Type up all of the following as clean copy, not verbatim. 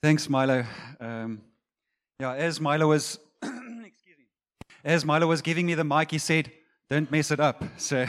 Thanks, Milo. As Milo was, excuse me, as Milo was giving me the mic, he said, "Don't mess it up." So,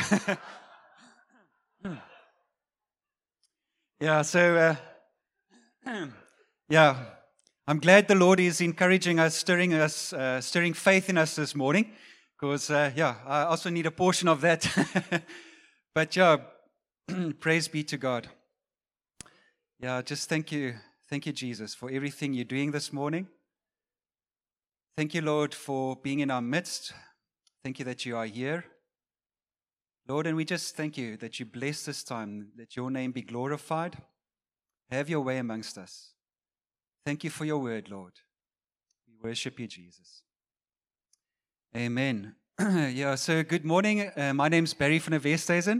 I'm glad the Lord is encouraging us, stirring faith in us this morning, because I also need a portion of that. But praise be to God. Just thank you, Jesus, for everything you're doing this morning. Thank you, Lord, for being in our midst. Thank you that you are here, Lord, and we just thank you that you bless this time, that your name be glorified. Have your way amongst us. Thank you for your word, Lord. We worship you, Jesus. Amen. So good morning. My name's Barry van der Westhuizen.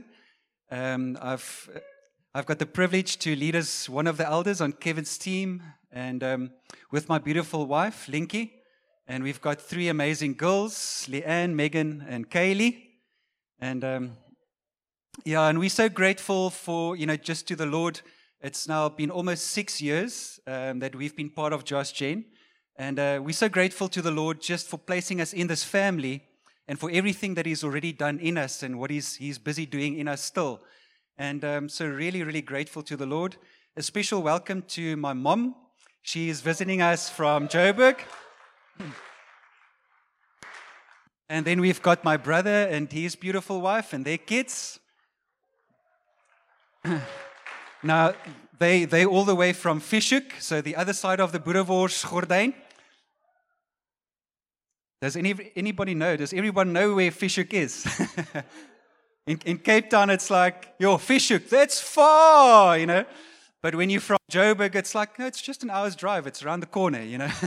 I've got the privilege to lead as one of the elders on Kevin's team, and with my beautiful wife, Linky. And we've got three amazing girls, Leanne, Megan, and Kaylee. And and we're so grateful for, just to the Lord. It's now been almost 6 years that we've been part of Josh Gen. And we're so grateful to the Lord just for placing us in this family and for everything that He's already done in us and what He's busy doing in us still. And so really, really grateful to the Lord. A special welcome to my mom. She is visiting us from Joburg. And then we've got my brother and his beautiful wife and their kids. Now, they all the way from Fischhoek, so the other side of the Boerewors Gordijn. Does anybody know? Does everyone know where Fischhoek is? In Cape Town, it's like, Fischhoek, that's far, But when you're from Joburg, it's like, no, it's just an hour's drive. It's around the corner,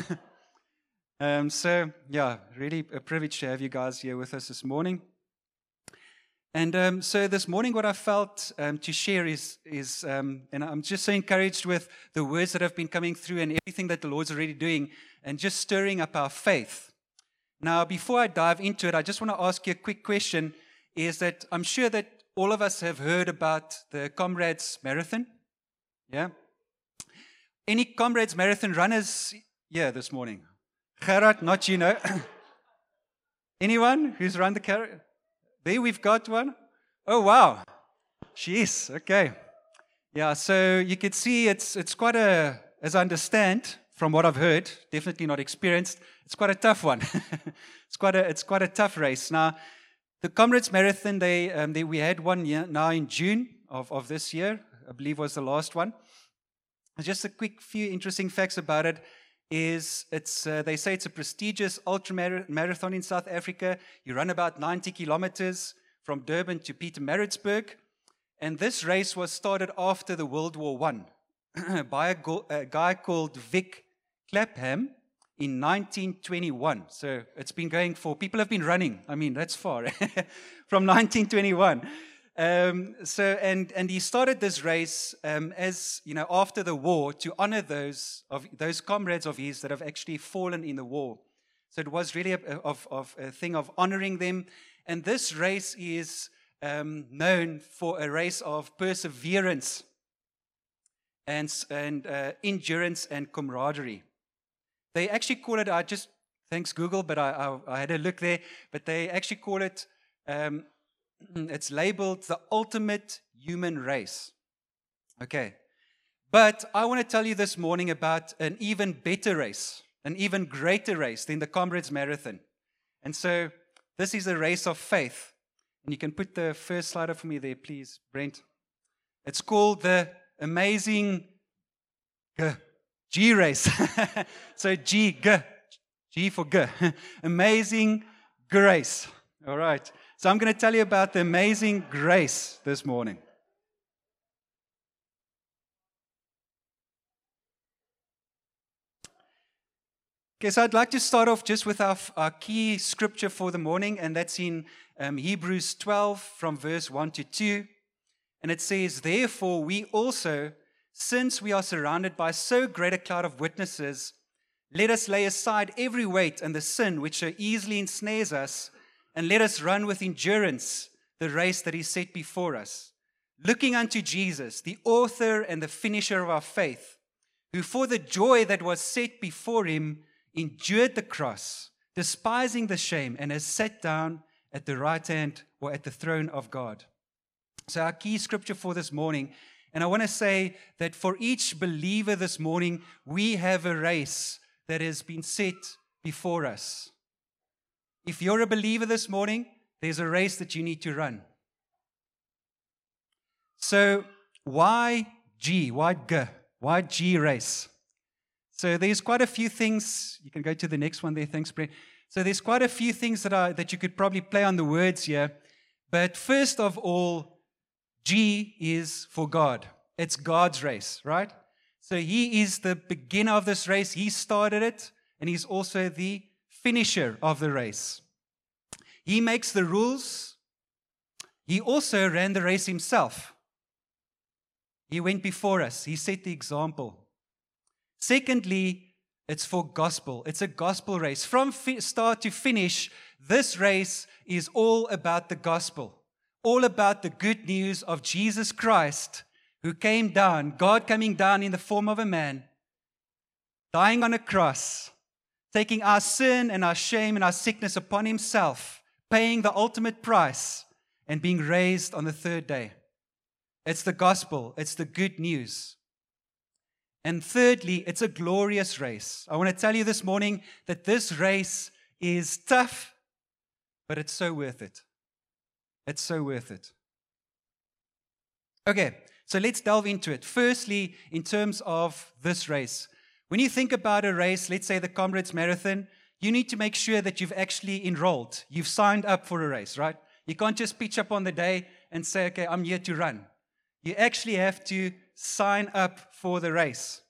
Really a privilege to have you guys here with us this morning. And so this morning, what I felt to share is and I'm just so encouraged with the words that have been coming through and everything that the Lord's already doing and just stirring up our faith. Now, before I dive into it, I just want to ask you a quick question, is that I'm sure that all of us have heard about the Comrades Marathon. Yeah? Any Comrades Marathon runners here this morning? Gerard, not you, no. Anyone who's run the Gerard? There we've got one. Oh, wow. Jeez, okay. Yeah, so you could see it's quite as I understand from what I've heard, definitely not experienced, it's quite a tough one. It's quite a tough race. Now, the Comrades Marathon, we had one now in June of this year, I believe was the last one. Just a quick few interesting facts about it. They say it's a prestigious ultra marathon in South Africa. You run about 90 kilometers from Durban to Pietermaritzburg. And this race was started after the World War I by a guy called Vic Clapham in 1921. So it's been going for, people have been running, that's far, from 1921. And he started this race as after the war to honor those comrades of his that have actually fallen in the war. So it was really a thing of honoring them. And this race is known for a race of perseverance and endurance and camaraderie. They actually call it. Thanks Google, but I had a look there. But they actually call it. It's labeled the ultimate human race. Okay. But I want to tell you this morning about an even better race, an even greater race than the Comrades Marathon. And so this is a race of faith. And you can put the first slide up for me there, please, Brent. It's called the Amazing G race. So G for G. Amazing Grace. All right. So I'm going to tell you about the amazing grace this morning. Okay, so I'd like to start off just with our key scripture for the morning, and that's in Hebrews 12 from verse 1 to 2. And it says, "Therefore we also, since we are surrounded by so great a cloud of witnesses, let us lay aside every weight and the sin which so easily ensnares us, and let us run with endurance the race that is set before us, looking unto Jesus, the author and the finisher of our faith, who for the joy that was set before him endured the cross, despising the shame, and has sat down at the right hand or at the throne of God. So our key scripture for this morning, and I want to say that for each believer this morning, we have a race that has been set before us. If you're a believer this morning, there's a race that you need to run. So why G? Why G? Why G race? So there's quite a few things. You can go to the next one there. Thanks, Brent. So there's quite a few things that you could probably play on the words here. But first of all, G is for God. It's God's race, right? So He is the beginner of this race. He started it, and He's also the finisher of the race. He makes the rules. He also ran the race Himself. He went before us. He set the example. Secondly, it's for gospel. It's a gospel race. From start to finish, this race is all about the gospel. All about the good news of Jesus Christ, who came down, God coming down in the form of a man, dying on a cross, taking our sin and our shame and our sickness upon Himself, paying the ultimate price, and being raised on the third day. It's the gospel. It's the good news. And thirdly, it's a glorious race. I want to tell you this morning that this race is tough, but it's so worth it. It's so worth it. Okay, so let's delve into it. Firstly, in terms of this race, when you think about a race, let's say the Comrades Marathon, you need to make sure that you've actually enrolled. You've signed up for a race, right? You can't just pitch up on the day and say, okay, I'm here to run. You actually have to sign up for the race.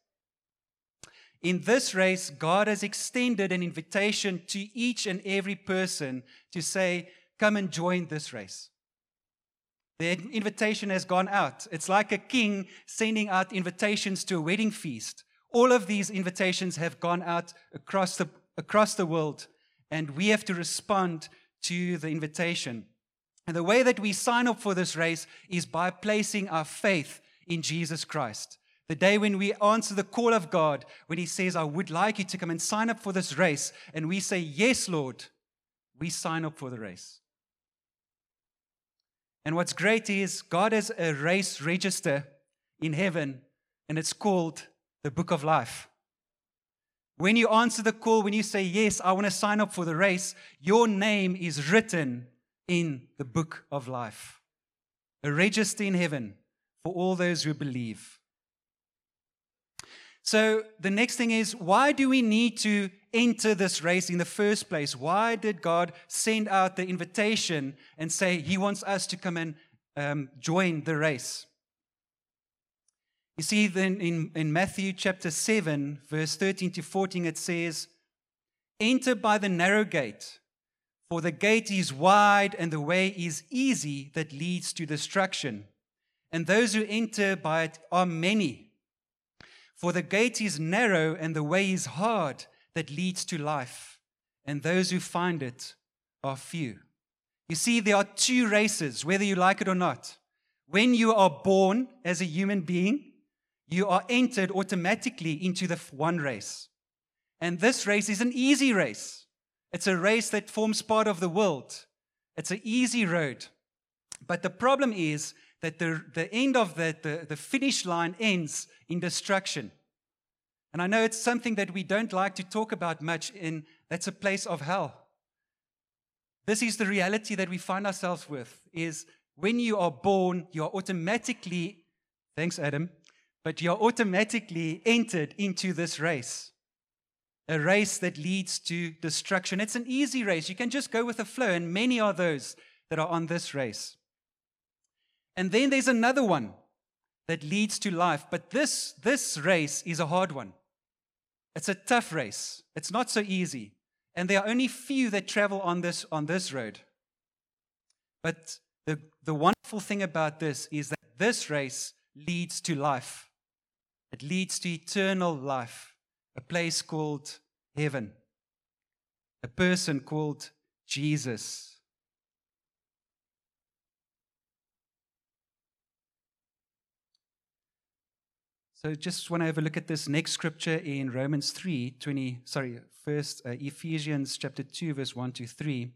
In this race, God has extended an invitation to each and every person to say, come and join this race. The invitation has gone out. It's like a king sending out invitations to a wedding feast. All of these invitations have gone out across the world, and we have to respond to the invitation. And the way that we sign up for this race is by placing our faith in Jesus Christ. The day when we answer the call of God, when He says, I would like you to come and sign up for this race, and we say, yes, Lord, we sign up for the race. And what's great is God has a race register in heaven, and it's called the Book of Life. When you answer the call, when you say, yes, I want to sign up for the race, your name is written in the Book of Life. A register in heaven for all those who believe. So the next thing is, why do we need to enter this race in the first place? Why did God send out the invitation and say He wants us to come and join the race? You see, then in Matthew chapter 7, verse 13 to 14, it says, enter by the narrow gate, for the gate is wide and the way is easy that leads to destruction. And those who enter by it are many. For the gate is narrow and the way is hard that leads to life. And those who find it are few. You see, there are two races, whether you like it or not. When you are born as a human being, you are entered automatically into the one race. And this race is an easy race. It's a race that forms part of the world. It's an easy road. But the problem is that the end of the finish line ends in destruction. And I know it's something that we don't like to talk about much, that's a place of hell. This is the reality that we find ourselves with, is when you are born, you are automatically, thanks Adam, but you are automatically entered into this race. A race that leads to destruction. It's an easy race. You can just go with the flow, and many are those that are on this race. And then there's another one that leads to life. But this race is a hard one. It's a tough race. It's not so easy. And there are only few that travel on this road. But the wonderful thing about this is that this race leads to life. It leads to eternal life. A place called heaven. A person called Jesus. So just want to have a look at this next scripture in Romans 3:20. First Ephesians chapter 2, verse 1 to 3.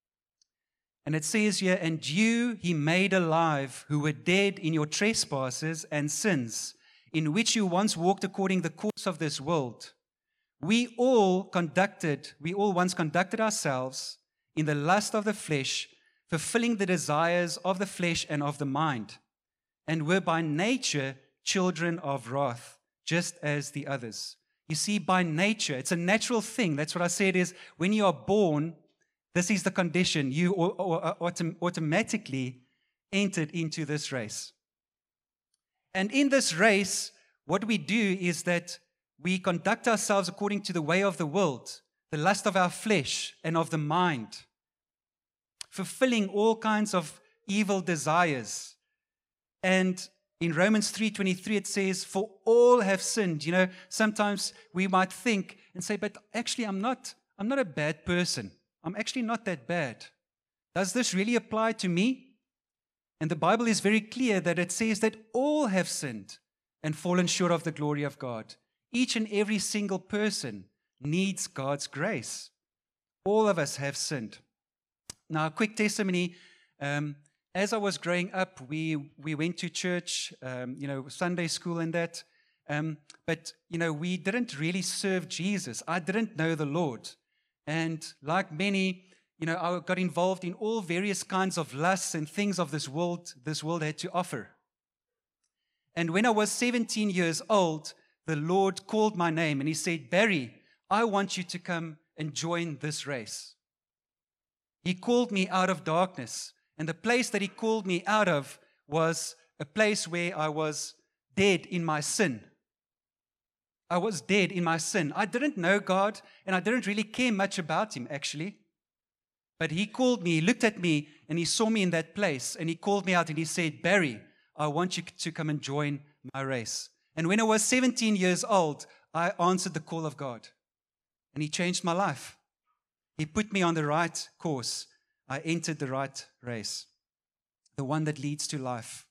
And it says here, "And you he made alive, who were dead in your trespasses and sins, in which you once walked according to the course of this world. We all once conducted ourselves in the lust of the flesh, fulfilling the desires of the flesh and of the mind, and were by nature children of wrath, just as the others." You see, by nature, it's a natural thing. That's what I said is, when you are born, this is the condition. You automatically entered into this race. And in this race, what we do is that we conduct ourselves according to the way of the world, the lust of our flesh and of the mind, fulfilling all kinds of evil desires. And in Romans 3:23, it says, "For all have sinned." You know, sometimes we might think and say, "But actually, I'm not a bad person. I'm actually not that bad. Does this really apply to me?" And the Bible is very clear that it says that all have sinned and fallen short of the glory of God. Each and every single person needs God's grace. All of us have sinned. Now, a quick testimony. As I was growing up, we went to church, Sunday school and that. But we didn't really serve Jesus. I didn't know the Lord. And like many, I got involved in all various kinds of lusts and things of this world had to offer. And when I was 17 years old, the Lord called my name and he said, "Barry, I want you to come and join this race." He called me out of darkness. And the place that he called me out of was a place where I was dead in my sin. I was dead in my sin. I didn't know God, and I didn't really care much about him, actually. But he called me, he looked at me, and he saw me in that place, and he called me out, and he said, "Barry, I want you to come and join my race." And when I was 17 years old, I answered the call of God, and he changed my life. He put me on the right course. I entered the right race, the one that leads to life.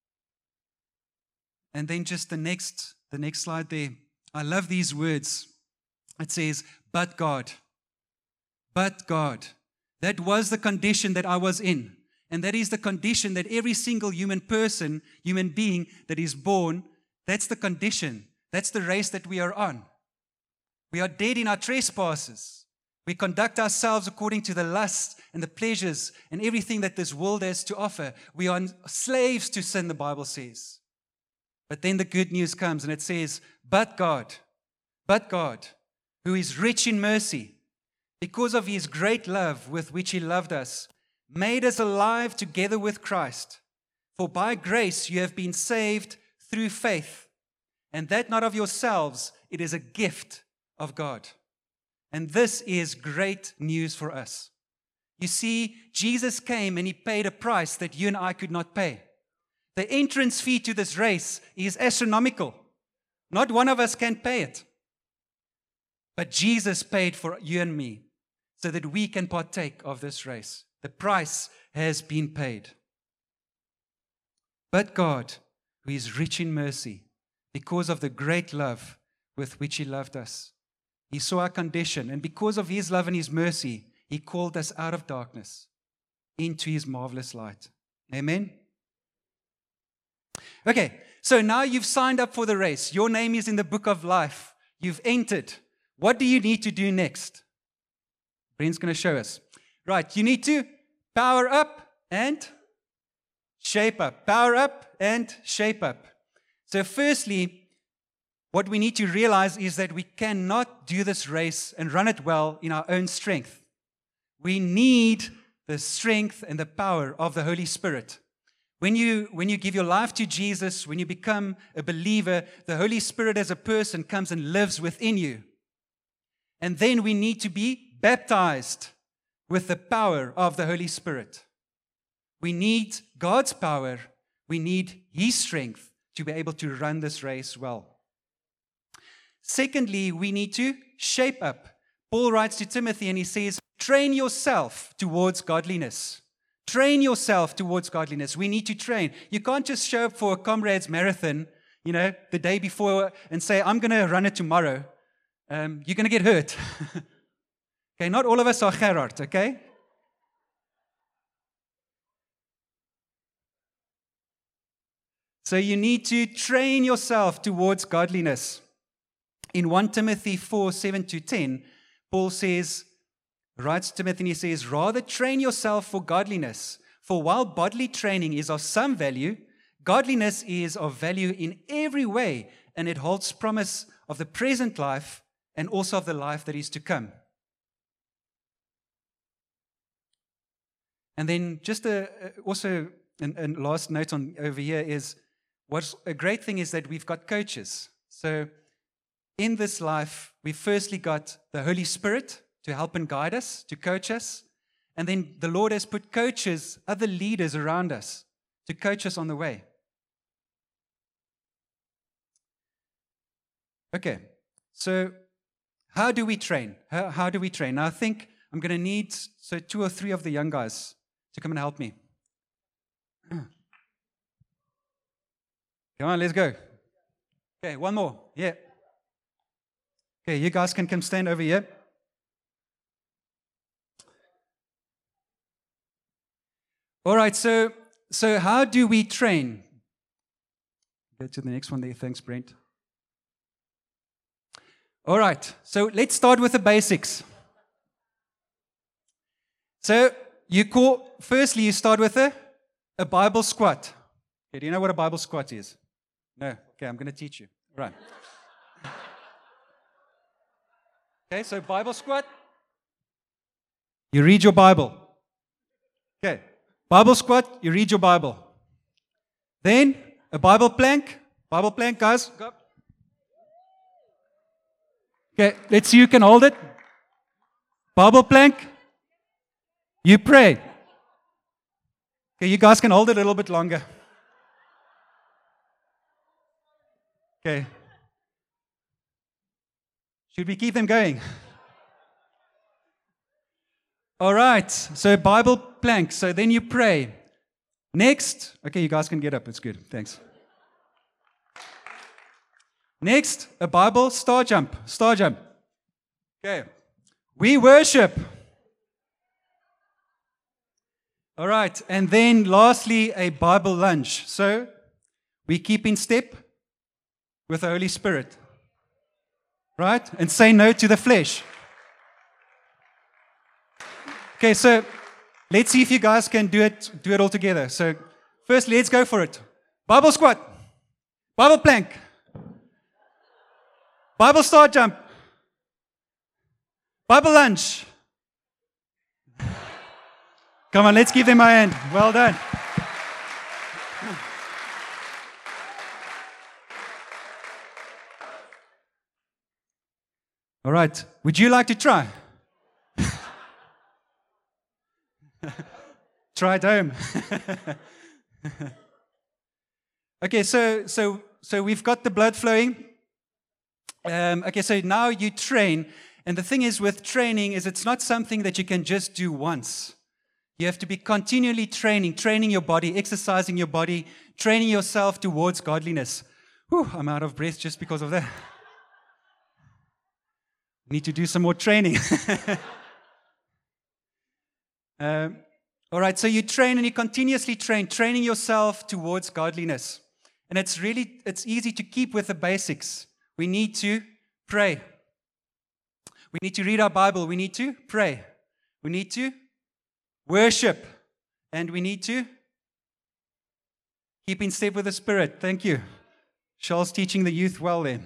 And then just the next slide there. I love these words. It says, "But God." But God. That was the condition that I was in. And that is the condition that every single human being that is born, that's the condition. That's the race that we are on. We are dead in our trespasses. We conduct ourselves according to the lusts and the pleasures and everything that this world has to offer. We are slaves to sin, the Bible says. But then the good news comes and it says, but God, who is rich in mercy, because of his great love with which he loved us, made us alive together with Christ. For by grace you have been saved through faith, and that not of yourselves, it is a gift of God. And this is great news for us. You see, Jesus came and he paid a price that you and I could not pay. The entrance fee to this race is astronomical. Not one of us can pay it. But Jesus paid for you and me so that we can partake of this race. The price has been paid. But God, who is rich in mercy, because of the great love with which he loved us, he saw our condition, and because of his love and his mercy, he called us out of darkness into his marvelous light. Amen? Okay, so now you've signed up for the race. Your name is in the book of life. You've entered. What do you need to do next? Brent's going to show us. Right, you need to power up and shape up. Power up and shape up. So firstly, what we need to realize is that we cannot do this race and run it well in our own strength. We need the strength and the power of the Holy Spirit. When you give your life to Jesus, when you become a believer, the Holy Spirit as a person comes and lives within you. And then we need to be baptized with the power of the Holy Spirit. We need God's power. We need his strength to be able to run this race well. Secondly, we need to shape up. Paul writes to Timothy and he says, train yourself towards godliness. Train yourself towards godliness. We need to train. You can't just show up for a comrades marathon, the day before and say, I'm going to run it tomorrow, you're going to get hurt. Okay, not all of us are Gerard, okay? So you need to train yourself towards godliness. In 1 Timothy 4:7-10, Paul writes to Timothy, and he says, rather train yourself for godliness. For while bodily training is of some value, godliness is of value in every way, and it holds promise of the present life and also of the life that is to come. And then just also a last note on over here is, what's a great thing is that we've got coaches. So in this life, we firstly got the Holy Spirit to help and guide us, to coach us. And then the Lord has put coaches, other leaders around us to coach us on the way. Okay, so how do we train? How do we train? Now I think I'm going to need 2 or 3 of the young guys to come and help me. Come on, let's go. Okay, one more. Yeah. Okay, you guys can come stand over here. All right, so how do we train? Go to the next one there. Thanks, Brent. All right, so let's start with the basics. So firstly, you start with a Bible squat. Okay, do you know what a Bible squat is? No? Okay, I'm going to teach you. Right. Okay, so Bible squat. You read your Bible. Okay. Bible squat, you read your Bible. Then a Bible plank. Bible plank, guys. Go. Okay, let's see who can hold it. Bible plank. You pray. Okay, you guys can hold it a little bit longer. Okay. Should we keep them going? All right, so Bible plank. So then you pray. Next, okay, you guys can get up. It's good. Thanks. Next, a Bible star jump. Star jump. Okay. We worship. All right, and then lastly, a Bible lunge. So we keep in step with the Holy Spirit. Right? And say no to the flesh. Okay, so let's see if you guys can do it all together. So first, let's go for it. Bible squat. Bible plank. Bible star jump. Bible lunge. Come on, let's give them a hand. Well done. All right. Would you like to try? Try at home. Okay, so we've got the blood flowing. Okay, so now you train. And the thing is with training is it's not something that you can just do once. You have to be continually training your body, exercising your body, training yourself towards godliness. Whew, I'm out of breath just because of that. Need to do some more training. All right, so you train and you continuously training yourself towards godliness. And it's easy to keep with the basics. We need to pray. We need to read our Bible. We need to pray. We need to worship. And we need to keep in step with the Spirit. Thank you. Charles teaching the youth well there.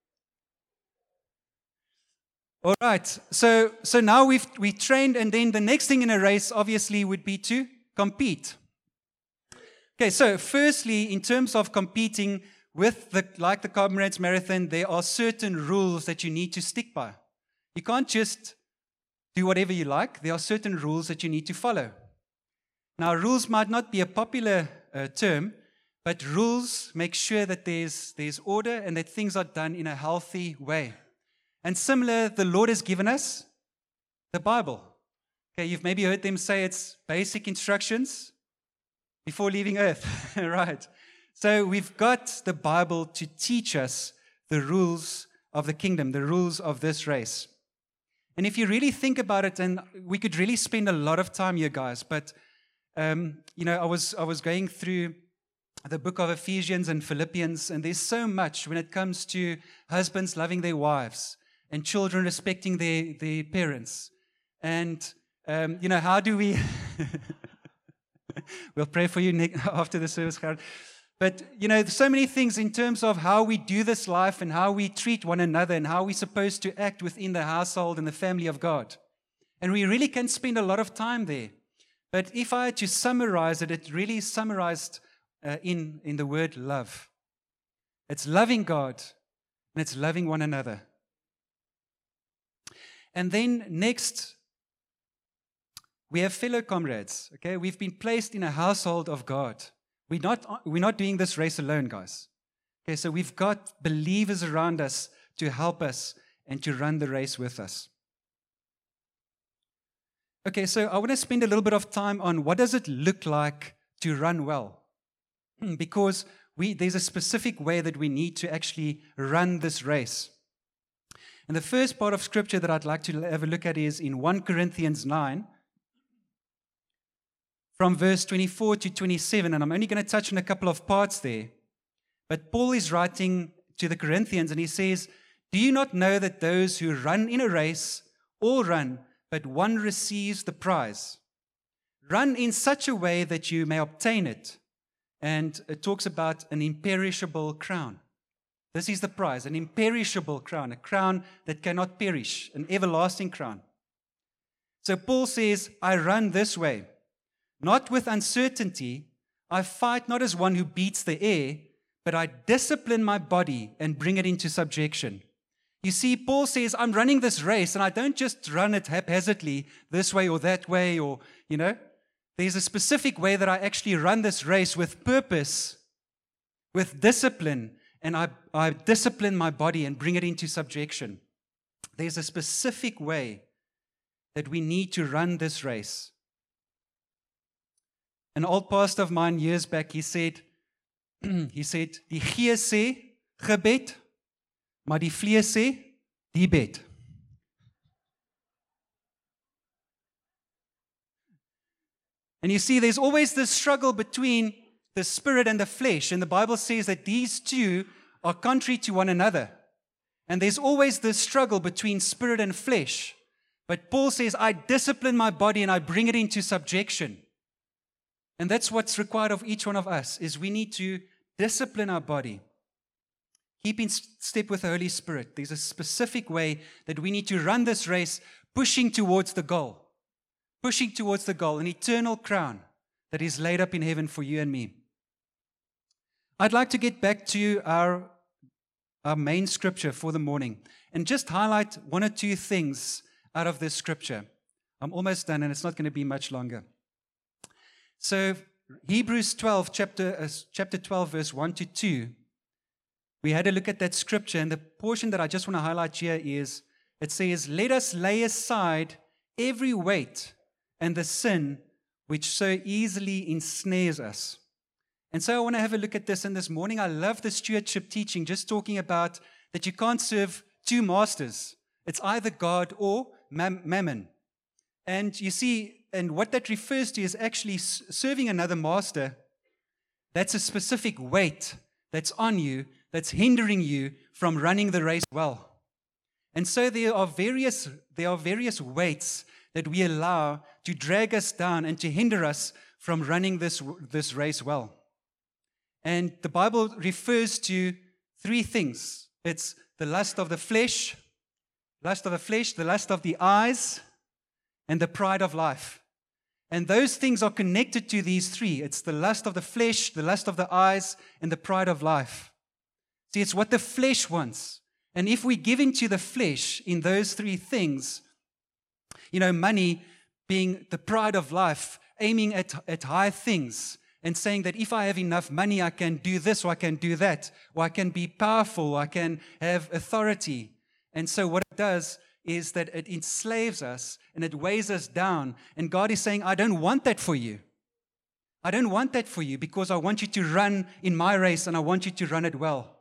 All right, so now we've trained, and then the next thing in a race obviously would be to compete. Okay, so firstly, in terms of competing with the Comrades Marathon, there are certain rules that you need to stick by. You can't just do whatever you like. There are certain rules that you need to follow. Now, rules might not be a popular term, but rules make sure that there's order and that things are done in a healthy way. And similar, the Lord has given us the Bible. Okay, you've maybe heard them say it's basic instructions before leaving earth, right? So we've got the Bible to teach us the rules of the kingdom, the rules of this race. And if you really think about it, and we could really spend a lot of time here, guys, but, I was going through the book of Ephesians and Philippians, and there's so much when it comes to husbands loving their wives and children respecting their parents. And, how do we... We'll pray for you after the service, Gerard. But, so many things in terms of how we do this life and how we treat one another and how we're supposed to act within the household and the family of God. And we really can spend a lot of time there. But if I had to summarize it, it really is summarized in the word love. It's loving God and it's loving one another. And then next, we have fellow comrades, okay? We've been placed in a household of God. We're not doing this race alone, guys. Okay, so we've got believers around us to help us and to run the race with us. Okay, so I want to spend a little bit of time on what does it look like to run well? Because there's a specific way that we need to actually run this race. And the first part of Scripture that I'd like to have a look at is in 1 Corinthians 9, from verse 24 to 27, and I'm only going to touch on a couple of parts there. But Paul is writing to the Corinthians, and he says, "Do you not know that those who run in a race all run, but one receives the prize? Run in such a way that you may obtain it." And it talks about an imperishable crown. This is the prize, an imperishable crown, a crown that cannot perish, an everlasting crown. So Paul says, I run this way. Not with uncertainty, I fight not as one who beats the air, but I discipline my body and bring it into subjection. You see, Paul says, I'm running this race, and I don't just run it haphazardly this way or that way, or, there's a specific way that I actually run this race with purpose, with discipline, and I discipline my body and bring it into subjection. There's a specific way that we need to run this race. An old pastor of mine years back, he said, die gees sê gebed, maar die vlees sê die bed. And you see, there's always this struggle between the spirit and the flesh, and the Bible says that these two are contrary to one another. And there's always this struggle between spirit and flesh. But Paul says, I discipline my body and I bring it into subjection. And that's what's required of each one of us, is we need to discipline our body. Keep in step with the Holy Spirit. There's a specific way that we need to run this race, pushing towards the goal. Pushing towards the goal, an eternal crown that is laid up in heaven for you and me. I'd like to get back to our main scripture for the morning and just highlight one or two things out of this scripture. I'm almost done, and it's not going to be much longer. So, Hebrews 12, chapter 12, verse 1 to 2, we had a look at that scripture, and the portion that I just want to highlight here is, it says, let us lay aside every weight and the sin which so easily ensnares us. And so I want to have a look at this, and this morning I love the stewardship teaching, just talking about that you can't serve two masters. It's either God or mammon. And you see, and what that refers to is actually serving another master. That's a specific weight that's on you, that's hindering you from running the race well. And so there are various weights that we allow to drag us down and to hinder us from running this race well. And the Bible refers to three things. It's the lust of the flesh, the lust of the eyes, and the pride of life. And those things are connected to these three. It's the lust of the flesh, the lust of the eyes, and the pride of life. See, it's what the flesh wants. And if we give into the flesh in those three things, money being the pride of life, aiming at high things, and saying that if I have enough money, I can do this, or I can do that, or I can be powerful, or I can have authority. And so what it does is that it enslaves us and it weighs us down. And God is saying, I don't want that for you. I don't want that for you because I want you to run in my race and I want you to run it well.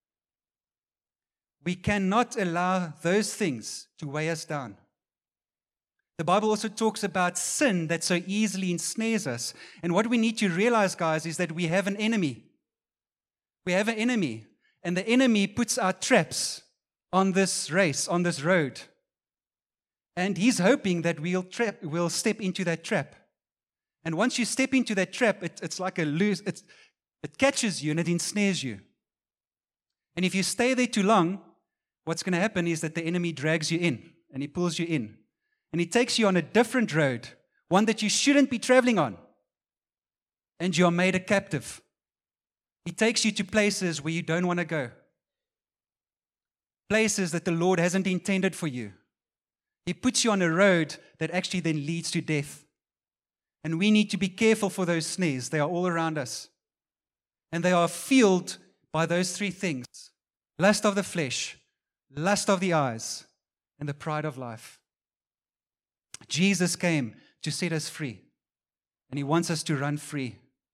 We cannot allow those things to weigh us down. The Bible also talks about sin that so easily ensnares us. And what we need to realize, guys, is that we have an enemy. We have an enemy. And the enemy puts our traps on this race, on this road. And he's hoping that we'll step into that trap. And once you step into that trap, it's like it catches you and it ensnares you. And if you stay there too long, what's going to happen is that the enemy drags you in and he pulls you in. And he takes you on a different road, one that you shouldn't be traveling on. And you are made a captive. He takes you to places where you don't want to go. Places that the Lord hasn't intended for you. He puts you on a road that actually then leads to death. And we need to be careful for those snares. They are all around us. And they are fueled by those three things: lust of the flesh, lust of the eyes, and the pride of life. Jesus came to set us free. And He wants us to run free.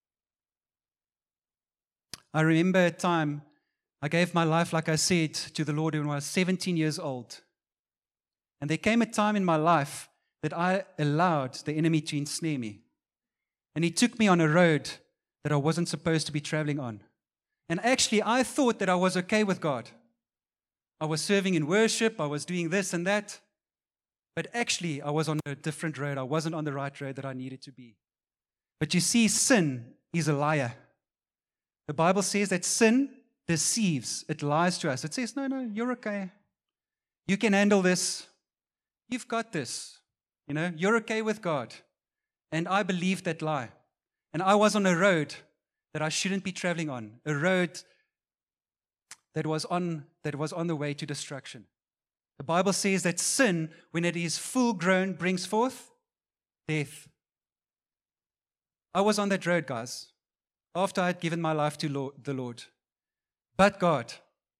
I remember a time I gave my life, like I said, to the Lord when I was 17 years old. And there came a time in my life that I allowed the enemy to ensnare me. And he took me on a road that I wasn't supposed to be traveling on. And actually, I thought that I was okay with God. I was serving in worship, I was doing this and that. But actually, I was on a different road. I wasn't on the right road that I needed to be. But you see, sin is a liar. The Bible says that sin deceives. It lies to us. It says, no, you're okay. You can handle this. You've got this. You're okay with God. And I believed that lie. And I was on a road that I shouldn't be traveling on. A road that was on the way to destruction. The Bible says that sin, when it is full grown, brings forth death. I was on that road, guys, after I had given my life to the Lord. But God,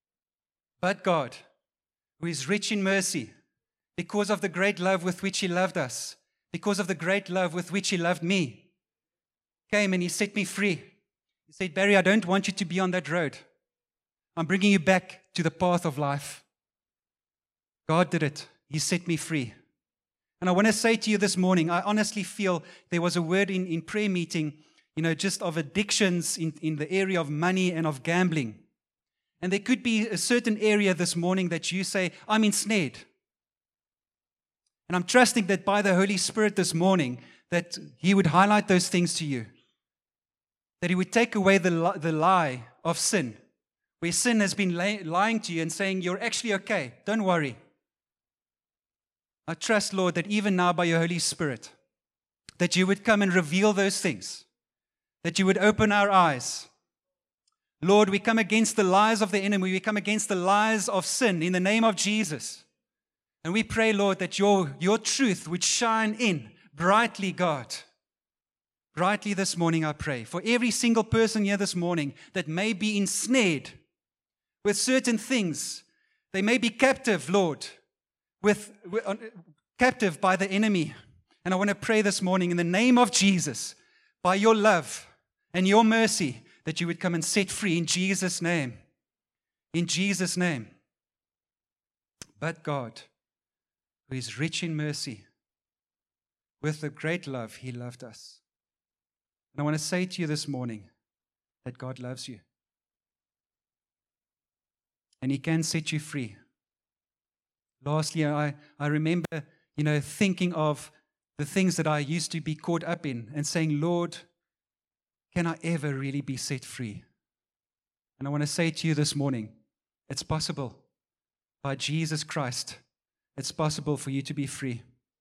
who is rich in mercy, because of the great love with which He loved us, because of the great love with which He loved me, came and He set me free. He said, Barry, I don't want you to be on that road. I'm bringing you back to the path of life. God did it. He set me free. And I want to say to you this morning, I honestly feel there was a word in prayer meeting, just of addictions in the area of money and of gambling. And there could be a certain area this morning that you say, I'm ensnared. And I'm trusting that by the Holy Spirit this morning, that He would highlight those things to you. That He would take away the lie of sin. Where sin has been lying to you and saying, you're actually okay, don't worry. I trust, Lord, that even now by your Holy Spirit, that you would come and reveal those things. That you would open our eyes. Lord, we come against the lies of the enemy. We come against the lies of sin in the name of Jesus. And we pray, Lord, that your truth would shine in brightly, God. Brightly this morning, I pray, for every single person here this morning that may be ensnared with certain things. They may be captive, Lord, captive by the enemy. And I want to pray this morning in the name of Jesus, by your love and your mercy, that you would come and set free in Jesus' name. In Jesus' name. But God, who is rich in mercy, with the great love He loved us. And I want to say to you this morning that God loves you. And He can set you free. Lastly, I remember, thinking of the things that I used to be caught up in and saying, Lord, can I ever really be set free? And I want to say to you this morning, it's possible. By Jesus Christ, it's possible for you to be free.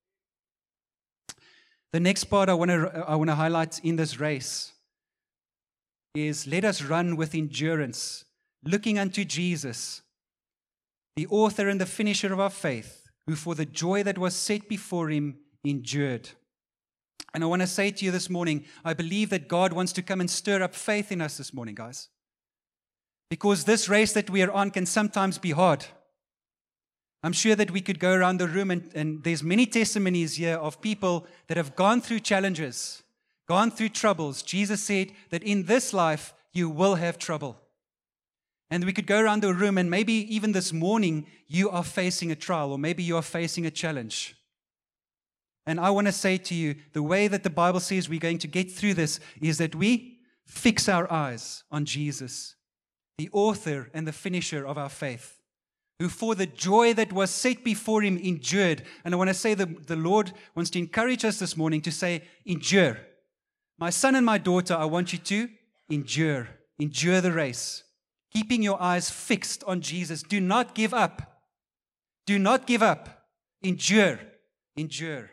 The next part I want to highlight in this race is, let us run with endurance, looking unto Jesus, the author and the finisher of our faith, who for the joy that was set before Him endured. And I want to say to you this morning, I believe that God wants to come and stir up faith in us this morning, guys. Because this race that we are on can sometimes be hard. I'm sure that we could go around the room and there's many testimonies here of people that have gone through challenges, gone through troubles. Jesus said that in this life you will have trouble. And we could go around the room, and maybe even this morning you are facing a trial, or maybe you are facing a challenge. And I want to say to you, the way that the Bible says we're going to get through this is that we fix our eyes on Jesus, the author and the finisher of our faith, who for the joy that was set before him endured. And I want to say the Lord wants to encourage us this morning to say, endure. My son and my daughter, I want you to endure. Endure the race. Keeping your eyes fixed on Jesus. Do not give up. Do not give up. Endure. Endure.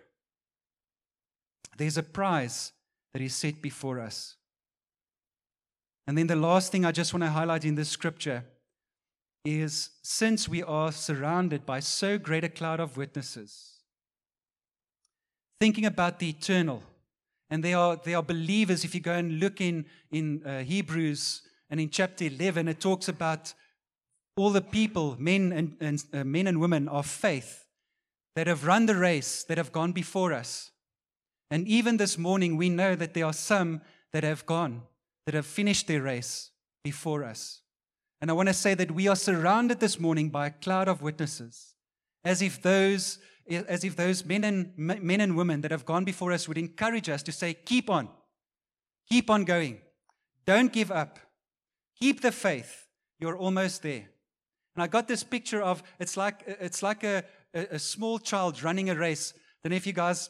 There's a prize that is set before us. And then the last thing I just want to highlight in this scripture is, since we are surrounded by so great a cloud of witnesses, thinking about the eternal, and they are believers. If you go and look in Hebrews and in chapter 11, it talks about all the people, men and women of faith that have run the race, that have gone before us. And even this morning, we know that there are some that have gone, that have finished their race before us. And I want to say that we are surrounded this morning by a cloud of witnesses, as if those men and women that have gone before us would encourage us to say, keep on going. Don't give up. Keep the faith. You're almost there. And I got this picture of, it's like a small child running a race. I don't know if you guys,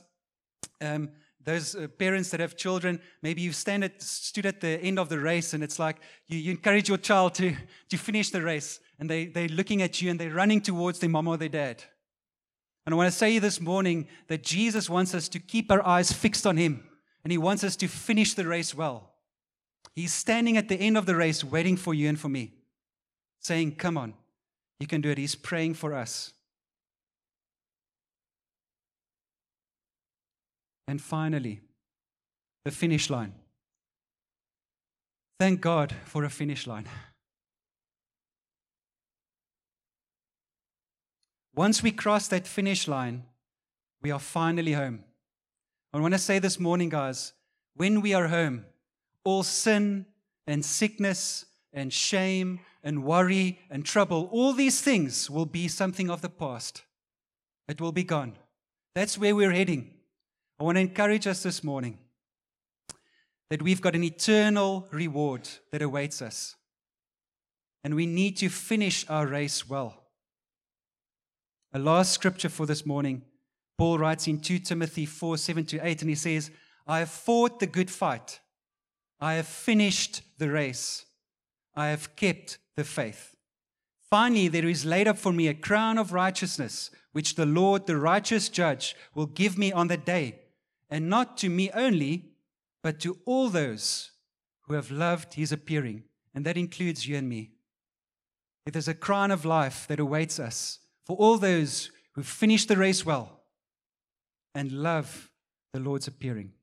those parents that have children, maybe you stood at the end of the race, and it's like you encourage your child to finish the race, and they're looking at you and they're running towards their mom or their dad. And I want to say this morning that Jesus wants us to keep our eyes fixed on him, and he wants us to finish the race well. He's standing at the end of the race waiting for you and for me, saying, come on, you can do it. He's praying for us. And finally, the finish line. Thank God for a finish line. Once we cross that finish line, we are finally home. I want to say this morning, guys, when we are home, all sin and sickness and shame and worry and trouble, all these things will be something of the past. It will be gone. That's where we're heading. I want to encourage us this morning that we've got an eternal reward that awaits us. And we need to finish our race well. A last scripture for this morning, Paul writes in 2 Timothy 4:7-8, and he says, I have fought the good fight. I have finished the race. I have kept the faith. Finally, there is laid up for me a crown of righteousness, which the Lord, the righteous judge, will give me on the day, and not to me only, but to all those who have loved his appearing. And that includes you and me. There's a crown of life that awaits us for all those who finish the race well and love the Lord's appearing.